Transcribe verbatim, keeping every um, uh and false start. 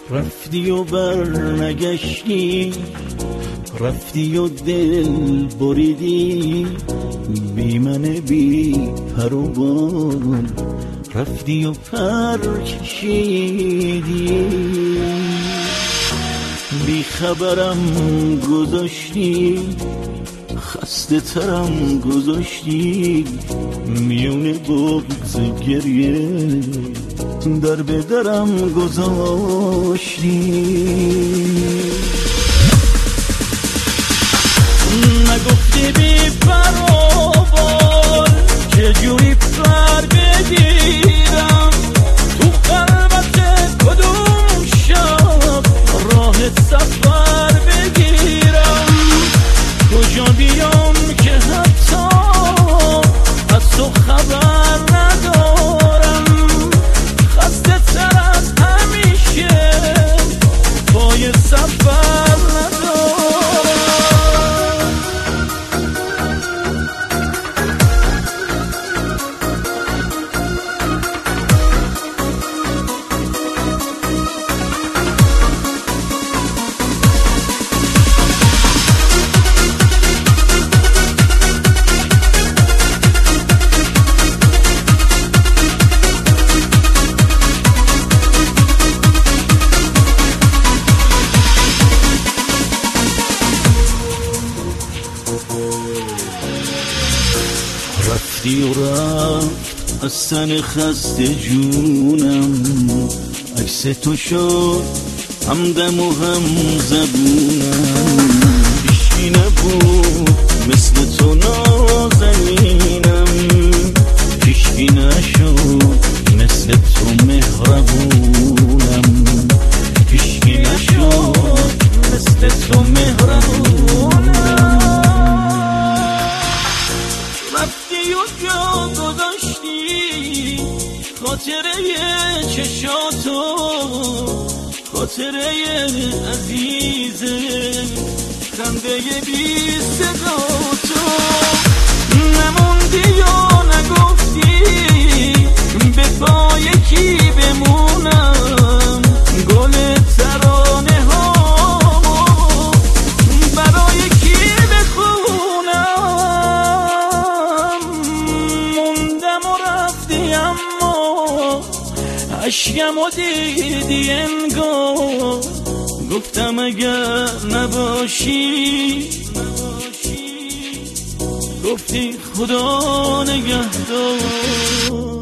رفتی و برنگشتی، رفتی و دل بریدی، بی من بی پر و بال رفتی و پر کشیدی. بی خبرم گذاشتی، خسته ترم گذاشتی، میون بغض گریه در به درم گذاشتی. نگفتی بی پر و بال چجوری پر بگیرم، تو قلبت کدوم شب راه سفر بگیرم، کجا بیام که حتی از تو خبر ندارم، خسته تر از همیشه پای سفر ندارم. رفتی و رفت از تن خسته جونم، عکس تو شد همدم و هم زبونم، هیچکی نبود مثل تو نازنینم، هیچکی نشد مثل تو مهربونم، هیچکی نشد مثل تو مهربونم. رفتی و جا گذاشتی خاطره چشاتو، خاطره عزیز خنده بی صدا تو، نموندی و نگفتی به پای کی بمونم، گل ترانه ها برای کی بخونم، عشقم و دیدی انگار، گفتم اگر نباشی، گفتی خدا نگهدار.